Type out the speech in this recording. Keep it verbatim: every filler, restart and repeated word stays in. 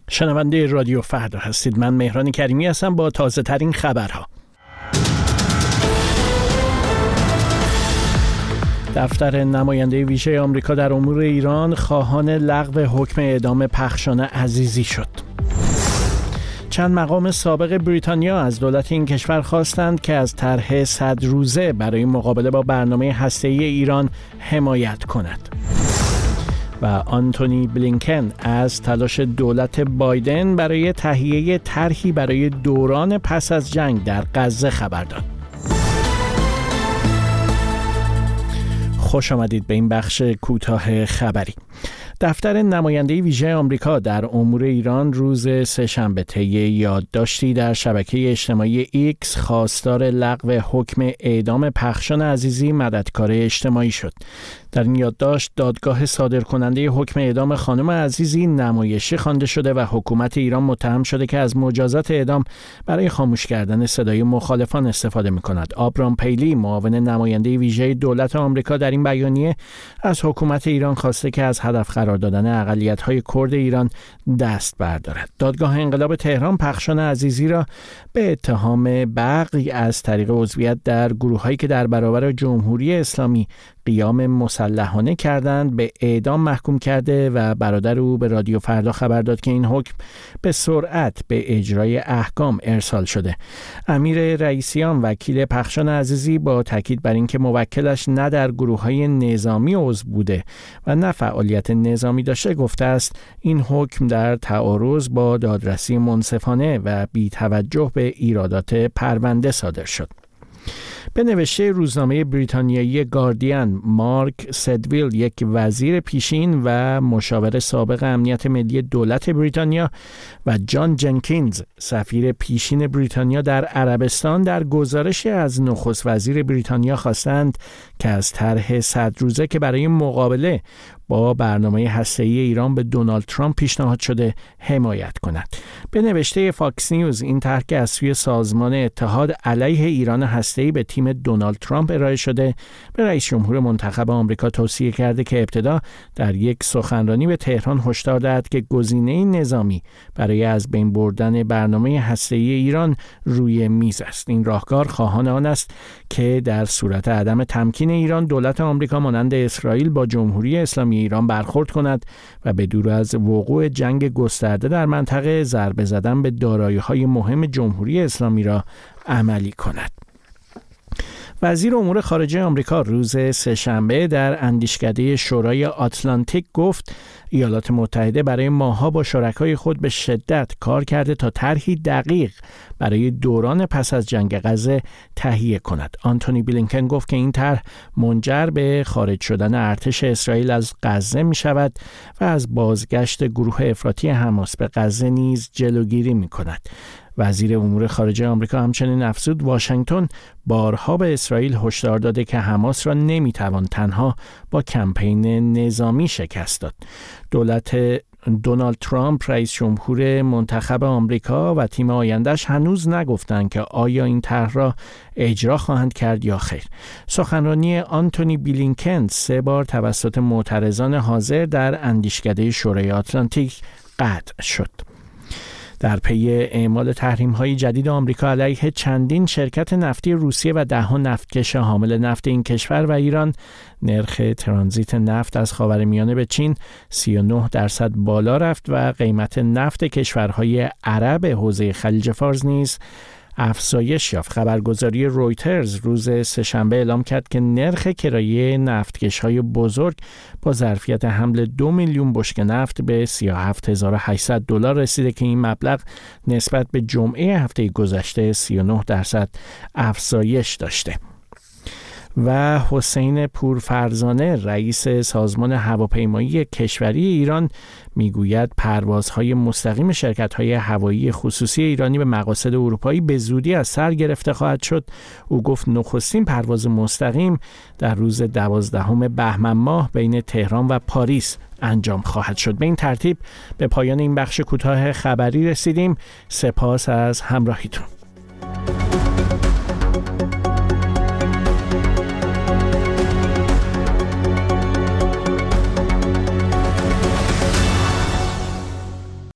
شنونده رادیو فردا هستید. من مهران کریمی هستم با تازه ترین خبرها. دفتر نماینده ویژه آمریکا در امور ایران خواهان لغو حکم اعدام پخشان عزیزی شد. چند مقام سابق بریتانیا از دولت این کشور خواستند که از طرح صد روزه برای مقابله با برنامه هسته‌ای ایران حمایت کند. و آنتونی بلینکن از تلاش دولت بایدن برای تهیه طرحی برای دوران پس از جنگ در غزه خبر داد. خوش آمدید به این بخش کوتاه خبری. دفتر نماینده ویژه آمریکا در امور ایران روز سه‌شنبه طی یادداشتی در شبکه اجتماعی ایکس خواستار لغو حکم اعدام پخشان عزیزی مددکار اجتماعی شد. در این یادداشت دادگاه صادرکننده حکم اعدام خانم عزیزی نمایشی خوانده شده و حکومت ایران متهم شده که از مجازات اعدام برای خاموش کردن صدای مخالفان استفاده می‌کند. آبرام پیلی، معاون نماینده ویژه دولت آمریکا، در این بیانیه از حکومت ایران خواسته که از هدف قرار دادن اقلیت‌های کرد ایران دست بردارد. دادگاه انقلاب تهران پخشان عزیزی را به اتهام بغی از طریق عضویت در گروه‌هایی که در برابر جمهوری اسلامی قیام مسلحانه کردند به اعدام محکوم کرده و برادر او به رادیو فردا خبر داد که این حکم به سرعت به اجرای احکام ارسال شده. امیر رئیسیان، وکیل پخشان عزیزی، با تاکید بر اینکه موکلش نه در گروه‌های نظامی عضو بوده و نه فعالیت نظامی داشته، گفته است این حکم در تعارض با دادرسی منصفانه و بی‌توجه به ایرادات پرونده صادر شد. به نوشته روزنامه بریتانیایی گاردین، مارک سدویل، یک وزیر پیشین و مشاور سابق امنیت ملی دولت بریتانیا، و جان جنکینز، سفیر پیشین بریتانیا در عربستان، در گزارشی از نخست وزیر بریتانیا خواستند که از طرح صد روزه که برای مقابله با برنامه هسته‌ای ایران به دونالد ترامپ پیشنهاد شده حمایت کند. به نوشته فاکس نیوز، این طرح که از سوی سازمان اتحاد علیه ایران هسته‌ای به تیم دونالد ترامپ ارائه شده، به رئیس جمهور منتخب آمریکا توصیه کرده که ابتدا در یک سخنرانی به تهران هشدار دهد که گزینه نظامی برای از بین بردن برنامه هسته‌ای ایران روی میز است. این راهکار خواهان آن است که در صورت عدم تمکین ایران، دولت آمریکا مانند اسرائیل با جمهوری اسلامی ایران برخورد کند و به دور از وقوع جنگ گسترده در منطقه ضربه زدن به دارایی‌های مهم جمهوری اسلامی را عملی کند. وزیر امور خارجه آمریکا روز سه‌شنبه در اندیشکده شورای آتلانتیک گفت ایالات متحده برای ماه‌ها با شرکای خود به شدت کار کرده تا طرحی دقیق برای دوران پس از جنگ غزه تهیه کند. آنتونی بلینکن گفت که این طرح منجر به خارج شدن ارتش اسرائیل از غزه می شود و از بازگشت گروه افراطی حماس به غزه نیز جلوگیری می کند. وزیر امور خارجه آمریکا همچنین افزود واشنگتن بارها به اسرائیل هشدار داده که حماس را نمیتوان تنها با کمپین نظامی شکست داد. دولت دونالد ترامپ، رئیس جمهور منتخب آمریکا، و تیم آینده‌اش هنوز نگفتند که آیا این طرح را اجرا خواهند کرد یا خیر. سخنرانی آنتونی بلینکن سه بار توسط معترضان حاضر در اندیشکده شورای آتلانتیک قطع شد. در پی اعمال تحریم‌های جدید آمریکا علیه چندین شرکت نفتی روسیه و ده‌ها نفتکش حامل نفت این کشور و ایران، نرخ ترانزیت نفت از خاورمیانه به چین سی و نه درصد بالا رفت و قیمت نفت کشورهای عرب حوزه خلیج فارس نیز افزایش یافت. خبرگزاری رویترز روز سه‌شنبه اعلام کرد که نرخ کرایه نفتکش‌های بزرگ با ظرفیت حمل دو میلیون بشکه نفت به سی و هفت هزار و هشتصد دلار رسیده که این مبلغ نسبت به جمعه هفته گذشته سی و نه درصد افزایش داشته. و حسین پورفرزانه، رئیس سازمان هواپیمایی کشوری ایران، میگوید پروازهای مستقیم شرکت‌های هوایی خصوصی ایرانی به مقاصد اروپایی به زودی از سر گرفته خواهد شد. او گفت نخستین پرواز مستقیم در روز دوازدهم بهمن ماه بین تهران و پاریس انجام خواهد شد. به این ترتیب به پایان این بخش کوتاه خبری رسیدیم. سپاس از همراهیتون.